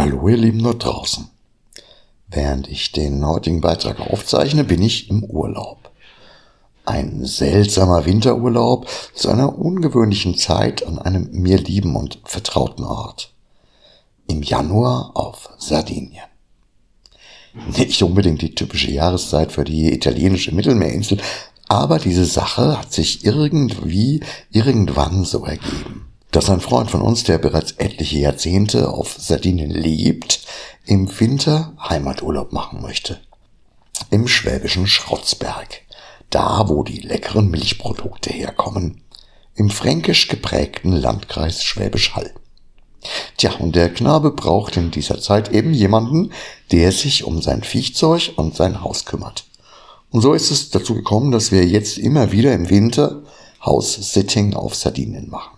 Hallo ihr Lieben dort draußen. Während ich den heutigen Beitrag aufzeichne, bin ich im Urlaub. Ein seltsamer Winterurlaub zu einer ungewöhnlichen Zeit an einem mir lieben und vertrauten Ort. Im Januar auf Sardinien. Nicht unbedingt die typische Jahreszeit für die italienische Mittelmeerinsel, aber diese Sache hat sich irgendwann so ergeben, dass ein Freund von uns, der bereits etliche Jahrzehnte auf Sardinien lebt, im Winter Heimaturlaub machen möchte. Im schwäbischen Schrotzberg, da wo die leckeren Milchprodukte herkommen, im fränkisch geprägten Landkreis Schwäbisch Hall. Tja, und der Knabe braucht in dieser Zeit eben jemanden, der sich um sein Viehzeug und sein Haus kümmert. Und so ist es dazu gekommen, dass wir jetzt immer wieder im Winter House-Sitting auf Sardinien machen.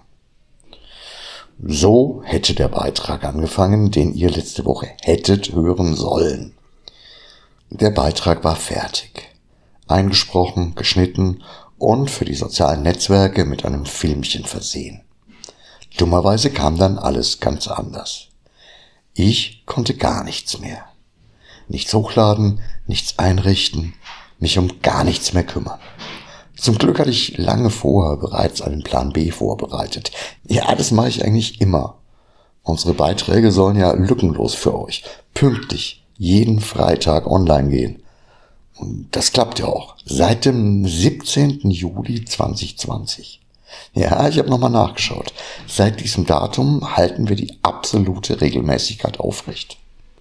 So hätte der Beitrag angefangen, den ihr letzte Woche hättet hören sollen. Der Beitrag war fertig, eingesprochen, geschnitten und für die sozialen Netzwerke mit einem Filmchen versehen. Dummerweise kam dann alles ganz anders. Ich konnte gar nichts mehr. Nichts hochladen, nichts einrichten, mich um gar nichts mehr kümmern. Zum Glück hatte ich lange vorher bereits einen Plan B vorbereitet. Ja, das mache ich eigentlich immer. Unsere Beiträge sollen ja lückenlos für euch, pünktlich, jeden Freitag online gehen. Und das klappt ja auch. Seit dem 17. Juli 2020. Ja, ich habe nochmal nachgeschaut. Seit diesem Datum halten wir die absolute Regelmäßigkeit aufrecht.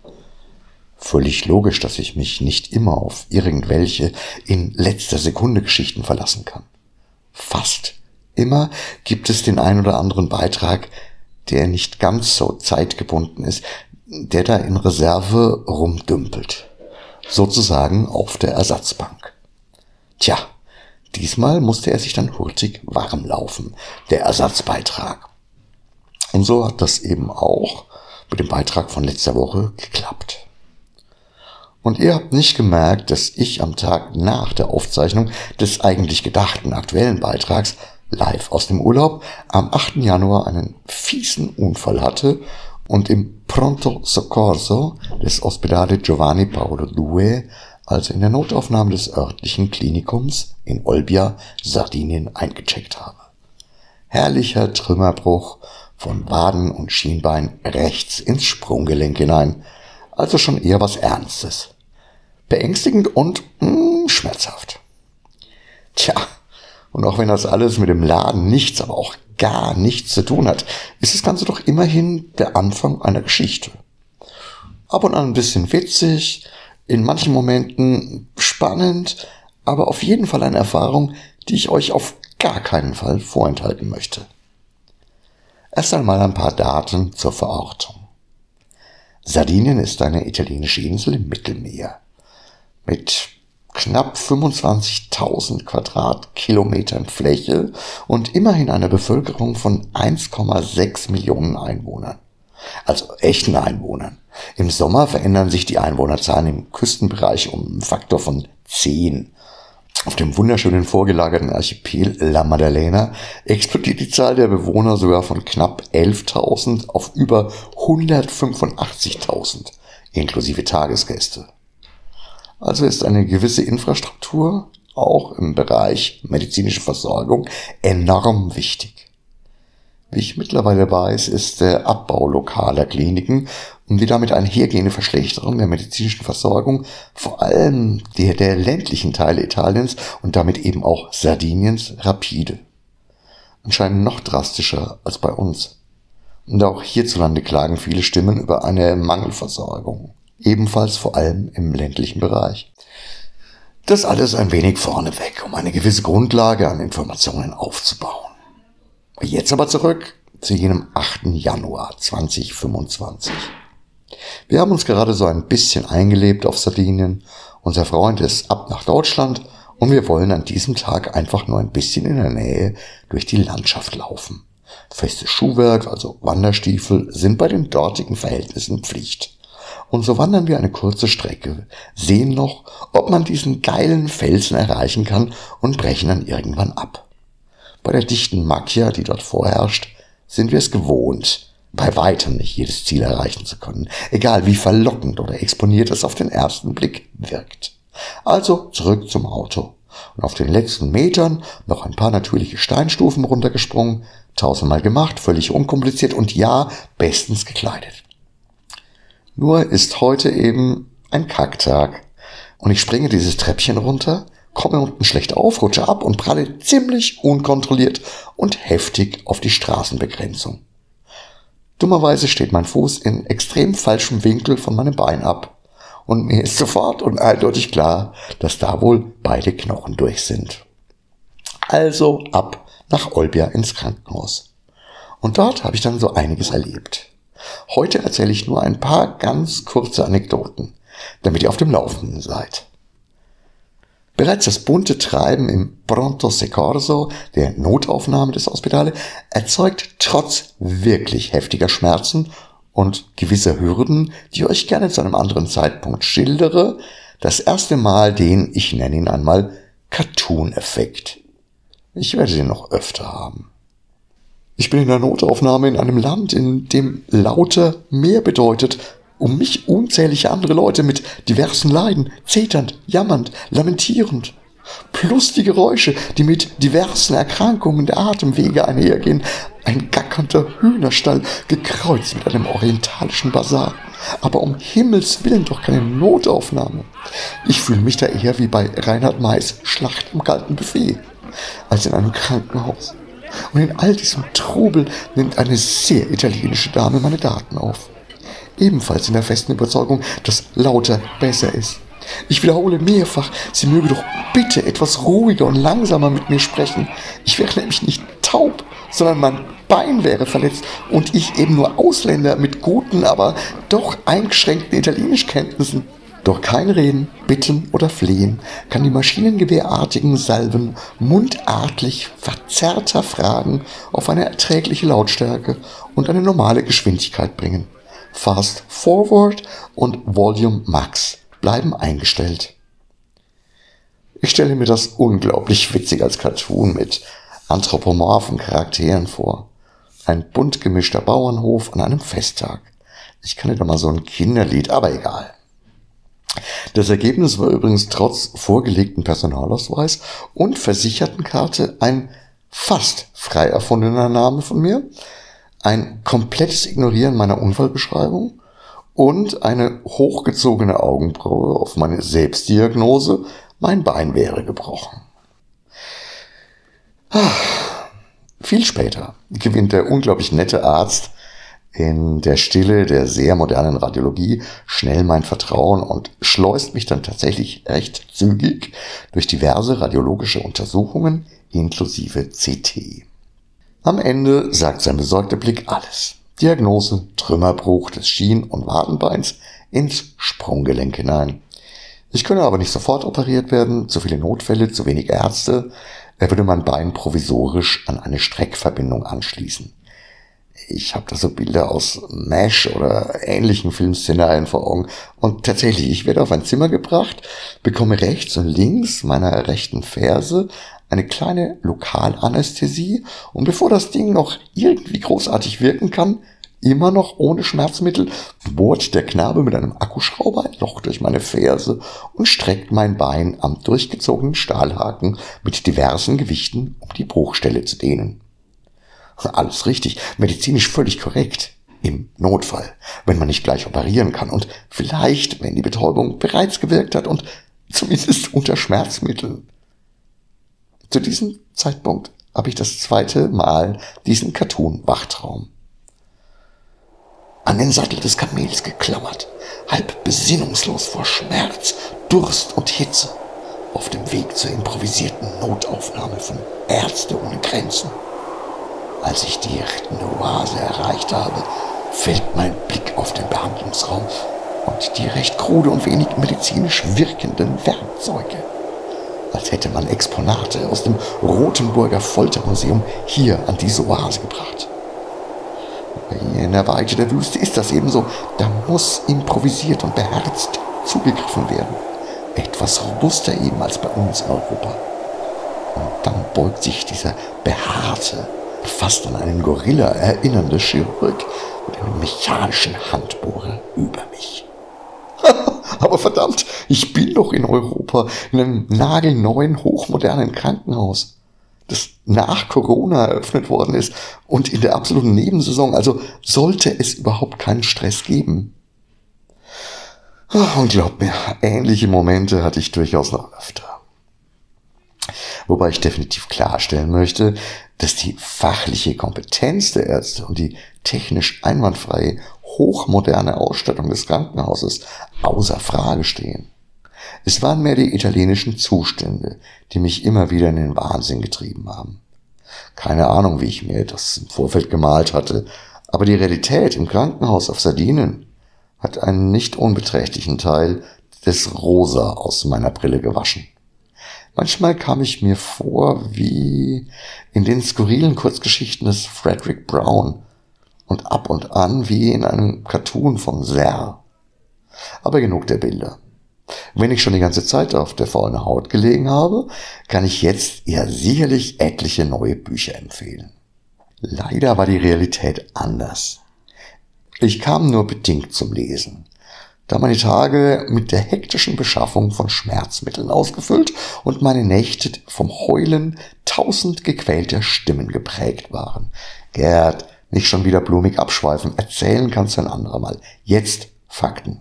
Völlig logisch, dass ich mich nicht immer auf irgendwelche in letzter Sekunde Geschichten verlassen kann. Fast immer gibt es den ein oder anderen Beitrag, der nicht ganz so zeitgebunden ist, der da in Reserve rumdümpelt. Sozusagen auf der Ersatzbank. Tja, diesmal musste er sich dann hurtig warm laufen, der Ersatzbeitrag. Und so hat das eben auch mit dem Beitrag von letzter Woche geklappt. Und ihr habt nicht gemerkt, dass ich am Tag nach der Aufzeichnung des eigentlich gedachten aktuellen Beitrags live aus dem Urlaub am 8. Januar einen fiesen Unfall hatte und im Pronto Soccorso des Ospedale Giovanni Paolo II, also in der Notaufnahme des örtlichen Klinikums in Olbia, Sardinien, eingecheckt habe. Herrlicher Trümmerbruch von Waden und Schienbein rechts ins Sprunggelenk hinein, also schon eher was Ernstes. Beängstigend und schmerzhaft. Tja, und auch wenn das alles mit dem Laden nichts, aber auch gar nichts zu tun hat, ist das Ganze doch immerhin der Anfang einer Geschichte. Ab und an ein bisschen witzig, in manchen Momenten spannend, aber auf jeden Fall eine Erfahrung, die ich euch auf gar keinen Fall vorenthalten möchte. Erst einmal ein paar Daten zur Verortung. Sardinien ist eine italienische Insel im Mittelmeer mit knapp 25.000 Quadratkilometern Fläche und immerhin einer Bevölkerung von 1,6 Millionen Einwohnern. Also echten Einwohnern. Im Sommer verändern sich die Einwohnerzahlen im Küstenbereich um einen Faktor von 10. Auf dem wunderschönen vorgelagerten Archipel La Maddalena explodiert die Zahl der Bewohner sogar von knapp 11.000 auf über 185.000, inklusive Tagesgäste. Also ist eine gewisse Infrastruktur, auch im Bereich medizinische Versorgung, enorm wichtig. Wie ich mittlerweile weiß, ist der Abbau lokaler Kliniken und die damit einhergehende Verschlechterung der medizinischen Versorgung vor allem der ländlichen Teile Italiens und damit eben auch Sardiniens rapide. Anscheinend noch drastischer als bei uns. Und auch hierzulande klagen viele Stimmen über eine Mangelversorgung. Ebenfalls vor allem im ländlichen Bereich. Das alles ein wenig vorneweg, um eine gewisse Grundlage an Informationen aufzubauen. Jetzt aber zurück zu jenem 8. Januar 2025. Wir haben uns gerade so ein bisschen eingelebt auf Sardinien. Unser Freund ist ab nach Deutschland und wir wollen an diesem Tag einfach nur ein bisschen in der Nähe durch die Landschaft laufen. Festes Schuhwerk, also Wanderstiefel, sind bei den dortigen Verhältnissen Pflicht. Und so wandern wir eine kurze Strecke, sehen noch, ob man diesen geilen Felsen erreichen kann und brechen dann irgendwann ab. Bei der dichten Macchia, die dort vorherrscht, sind wir es gewohnt, bei weitem nicht jedes Ziel erreichen zu können, egal wie verlockend oder exponiert es auf den ersten Blick wirkt. Also zurück zum Auto und auf den letzten Metern noch ein paar natürliche Steinstufen runtergesprungen, 1000-mal gemacht, völlig unkompliziert und ja, bestens gekleidet. Nur ist heute eben ein Kacktag und ich springe dieses Treppchen runter, komme unten schlecht auf, rutsche ab und pralle ziemlich unkontrolliert und heftig auf die Straßenbegrenzung. Dummerweise steht mein Fuß in extrem falschem Winkel von meinem Bein ab und mir ist sofort und eindeutig klar, dass da wohl beide Knochen durch sind. Also ab nach Olbia ins Krankenhaus. Und dort habe ich dann so einiges erlebt. Heute erzähle ich nur ein paar ganz kurze Anekdoten, damit ihr auf dem Laufenden seid. Bereits das bunte Treiben im Pronto Soccorso, der Notaufnahme des Ospedale, erzeugt trotz wirklich heftiger Schmerzen und gewisser Hürden, die ich euch gerne zu einem anderen Zeitpunkt schildere, das erste Mal den, ich nenne ihn einmal, Cartoon-Effekt. Ich werde den noch öfter haben. Ich bin in der Notaufnahme in einem Land, in dem lauter mehr bedeutet, um mich unzählige andere Leute mit diversen Leiden, zeternd, jammernd, lamentierend. Plus die Geräusche, die mit diversen Erkrankungen der Atemwege einhergehen. Ein gackernder Hühnerstall, gekreuzt mit einem orientalischen Basar. Aber um Himmels Willen doch keine Notaufnahme. Ich fühle mich da eher wie bei Reinhard Mays Schlacht im kalten Buffet, als in einem Krankenhaus. Und in all diesem Trubel nimmt eine sehr italienische Dame meine Daten auf. Ebenfalls in der festen Überzeugung, dass lauter besser ist. Ich wiederhole mehrfach, sie möge doch bitte etwas ruhiger und langsamer mit mir sprechen. Ich wäre nämlich nicht taub, sondern mein Bein wäre verletzt und ich eben nur Ausländer mit guten, aber doch eingeschränkten Italienischkenntnissen. Doch kein Reden, Bitten oder Flehen kann die maschinengewehrartigen Salven mundartlich verzerrter Fragen auf eine erträgliche Lautstärke und eine normale Geschwindigkeit bringen. Fast Forward und Volume Max bleiben eingestellt. Ich stelle mir das unglaublich witzig als Cartoon mit anthropomorphen Charakteren vor. Ein bunt gemischter Bauernhof an einem Festtag. Ich kann nicht mal so ein Kinderlied, aber egal. Das Ergebnis war übrigens trotz vorgelegten Personalausweis und Versichertenkarte ein fast frei erfundener Name von mir, ein komplettes Ignorieren meiner Unfallbeschreibung und eine hochgezogene Augenbraue auf meine Selbstdiagnose, mein Bein wäre gebrochen. Viel später gewinnt der unglaublich nette Arzt in der Stille der sehr modernen Radiologie schnell mein Vertrauen und schleust mich dann tatsächlich recht zügig durch diverse radiologische Untersuchungen inklusive CT. Am Ende sagt sein besorgter Blick alles. Diagnose: Trümmerbruch des Schien- und Wadenbeins ins Sprunggelenk hinein. Ich könne aber nicht sofort operiert werden, zu viele Notfälle, zu wenig Ärzte. Er würde mein Bein provisorisch an eine Streckverbindung anschließen. Ich habe da so Bilder aus MASH oder ähnlichen Filmszenarien vor Augen. Und tatsächlich, ich werde auf ein Zimmer gebracht, bekomme rechts und links meiner rechten Ferse eine kleine Lokalanästhesie und bevor das Ding noch irgendwie großartig wirken kann, immer noch ohne Schmerzmittel, bohrt der Knabe mit einem Akkuschrauber ein Loch durch meine Ferse und streckt mein Bein am durchgezogenen Stahlhaken mit diversen Gewichten, um die Bruchstelle zu dehnen. Alles richtig, medizinisch völlig korrekt. Im Notfall, wenn man nicht gleich operieren kann und vielleicht, wenn die Betäubung bereits gewirkt hat und zumindest unter Schmerzmitteln. Zu diesem Zeitpunkt habe ich das zweite Mal diesen Cartoon-Wachtraum. An den Sattel des Kamels geklammert, halb besinnungslos vor Schmerz, Durst und Hitze, auf dem Weg zur improvisierten Notaufnahme von Ärzte ohne Grenzen. Als ich die rettende Oase erreicht habe, fällt mein Blick auf den Behandlungsraum und die recht krude und wenig medizinisch wirkenden Werkzeuge. Als hätte man Exponate aus dem Rothenburger Foltermuseum hier an diese Oase gebracht. Hier in der Weite der Wüste ist das ebenso. Da muss improvisiert und beherzt zugegriffen werden. Etwas robuster eben als bei uns in Europa. Und dann beugt sich dieser behaarte, fast an einen Gorilla erinnernde Chirurg mit einem mechanischen Handbohrer über mich. Aber verdammt, ich bin doch in Europa, in einem nagelneuen, hochmodernen Krankenhaus, das nach Corona eröffnet worden ist und in der absoluten Nebensaison, also sollte es überhaupt keinen Stress geben. Und glaubt mir, ähnliche Momente hatte ich durchaus noch öfter. Wobei ich definitiv klarstellen möchte, dass die fachliche Kompetenz der Ärzte und die technisch einwandfreie, hochmoderne Ausstattung des Krankenhauses außer Frage stehen. Es waren mehr die italienischen Zustände, die mich immer wieder in den Wahnsinn getrieben haben. Keine Ahnung, wie ich mir das im Vorfeld gemalt hatte, aber die Realität im Krankenhaus auf Sardinien hat einen nicht unbeträchtlichen Teil des Rosa aus meiner Brille gewaschen. Manchmal kam ich mir vor wie in den skurrilen Kurzgeschichten des Frederick Brown und ab und an wie in einem Cartoon von Serre. Aber genug der Bilder. Wenn ich schon die ganze Zeit auf der faulen Haut gelegen habe, kann ich jetzt ja sicherlich etliche neue Bücher empfehlen. Leider war die Realität anders. Ich kam nur bedingt zum Lesen, da meine Tage mit der hektischen Beschaffung von Schmerzmitteln ausgefüllt und meine Nächte vom Heulen 1000 gequälter Stimmen geprägt waren. Gerd, nicht schon wieder blumig abschweifen, erzählen kannst du ein anderer Mal. Jetzt Fakten.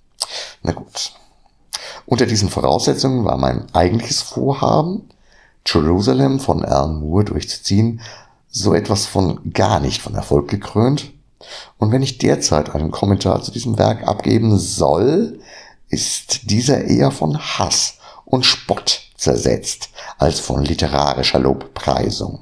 Na gut. Unter diesen Voraussetzungen war mein eigentliches Vorhaben, Jerusalem von Alan Moore durchzuziehen, so etwas von gar nicht von Erfolg gekrönt. Und wenn ich derzeit einen Kommentar zu diesem Werk abgeben soll, ist dieser eher von Hass und Spott zersetzt als von literarischer Lobpreisung.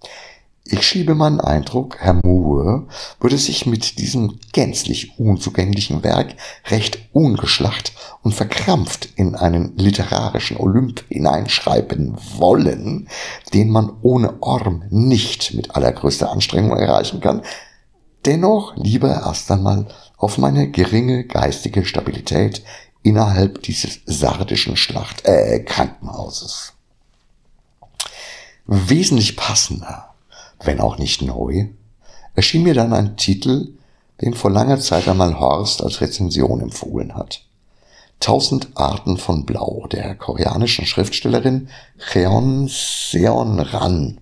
Ich schiebe meinen Eindruck, Herr Moore würde sich mit diesem gänzlich unzugänglichen Werk recht ungeschlacht und verkrampft in einen literarischen Olymp hineinschreiben wollen, den man ohne Orm nicht mit allergrößter Anstrengung erreichen kann, dennoch lieber erst einmal auf meine geringe geistige Stabilität innerhalb dieses sardischen Krankenhauses. Wesentlich passender, wenn auch nicht neu, erschien mir dann ein Titel, den vor langer Zeit einmal Horst als Rezension empfohlen hat. 1000 Arten von Blau der koreanischen Schriftstellerin Cheon Seon-ran.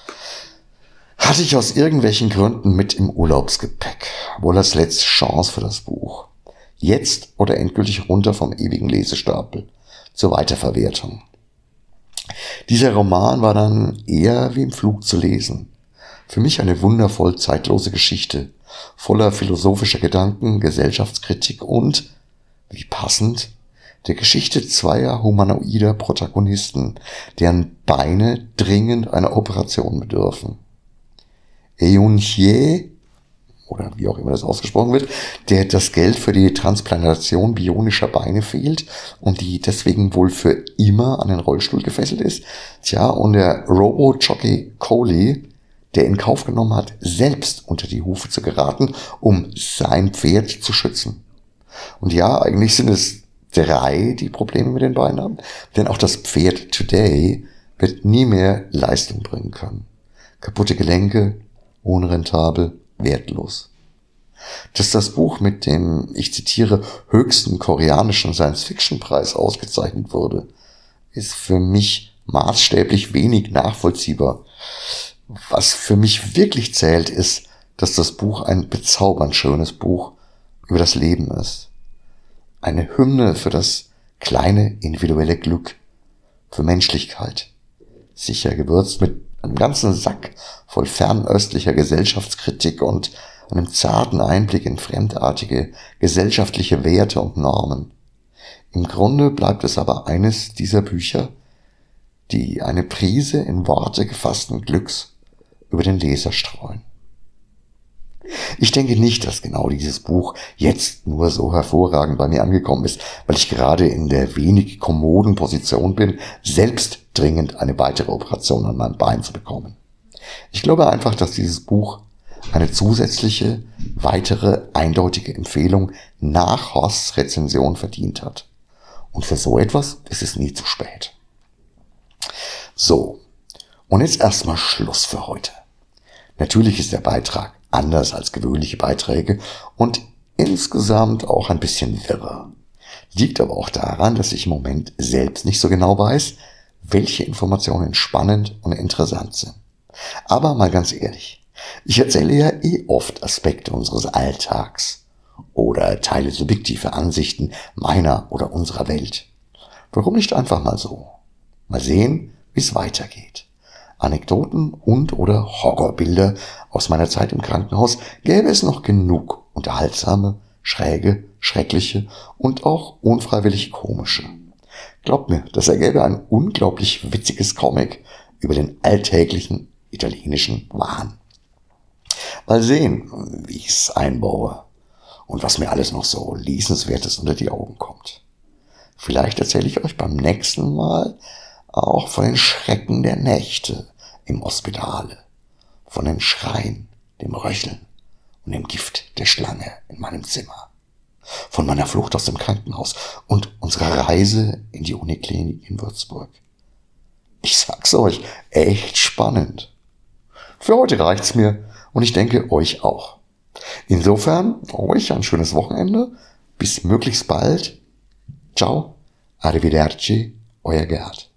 Hatte ich aus irgendwelchen Gründen mit im Urlaubsgepäck, wohl als letzte Chance für das Buch. Jetzt oder endgültig runter vom ewigen Lesestapel, zur Weiterverwertung. Dieser Roman war dann eher wie im Flug zu lesen. Für mich eine wundervoll zeitlose Geschichte, voller philosophischer Gedanken, Gesellschaftskritik und, wie passend, der Geschichte zweier humanoider Protagonisten, deren Beine dringend einer Operation bedürfen. Eun-hye, oder wie auch immer das ausgesprochen wird, der das Geld für die Transplantation bionischer Beine fehlt und die deswegen wohl für immer an den Rollstuhl gefesselt ist. Tja, und der Robo-Jockey Coley, der in Kauf genommen hat, selbst unter die Hufe zu geraten, um sein Pferd zu schützen. Und ja, eigentlich sind es 3, die Probleme mit den Beinen haben, denn auch das Pferd Today wird nie mehr Leistung bringen können. Kaputte Gelenke, unrentabel, wertlos. Dass das Buch mit dem, ich zitiere, höchsten koreanischen Science-Fiction-Preis ausgezeichnet wurde, ist für mich maßstäblich wenig nachvollziehbar. Was für mich wirklich zählt, ist, dass das Buch ein bezaubernd schönes Buch über das Leben ist. Eine Hymne für das kleine individuelle Glück, für Menschlichkeit. Sicher gewürzt mit einem ganzen Sack voll fernöstlicher Gesellschaftskritik und einem zarten Einblick in fremdartige gesellschaftliche Werte und Normen. Im Grunde bleibt es aber eines dieser Bücher, die eine Prise in Worte gefassten Glücks über den Leser streuen. Ich denke nicht, dass genau dieses Buch jetzt nur so hervorragend bei mir angekommen ist, weil ich gerade in der wenig kommoden Position bin, selbst dringend eine weitere Operation an meinem Bein zu bekommen. Ich glaube einfach, dass dieses Buch eine zusätzliche, weitere, eindeutige Empfehlung nach Horsts Rezension verdient hat. Und für so etwas ist es nie zu spät. So, und jetzt erstmal Schluss für heute. Natürlich ist der Beitrag anders als gewöhnliche Beiträge und insgesamt auch ein bisschen wirrer. Liegt aber auch daran, dass ich im Moment selbst nicht so genau weiß, welche Informationen spannend und interessant sind. Aber mal ganz ehrlich, ich erzähle ja oft Aspekte unseres Alltags oder teile subjektive Ansichten meiner oder unserer Welt. Warum nicht einfach mal so? Mal sehen, wie es weitergeht. Anekdoten und oder Horrorbilder aus meiner Zeit im Krankenhaus gäbe es noch genug. Unterhaltsame, schräge, schreckliche und auch unfreiwillig komische. Glaubt mir, das ergäbe ein unglaublich witziges Comic über den alltäglichen italienischen Wahn. Mal sehen, wie ich es einbaue und was mir alles noch so Lesenswertes unter die Augen kommt. Vielleicht erzähle ich euch beim nächsten Mal auch von den Schrecken der Nächte im Ospedale, von den Schreien, dem Röcheln und dem Gift der Schlange in meinem Zimmer, von meiner Flucht aus dem Krankenhaus und unserer Reise in die Uniklinik in Würzburg. Ich sag's euch, echt spannend. Für heute reicht's mir und ich denke euch auch. Insofern euch ein schönes Wochenende. Bis möglichst bald. Ciao. Arrivederci. Euer Gerhard.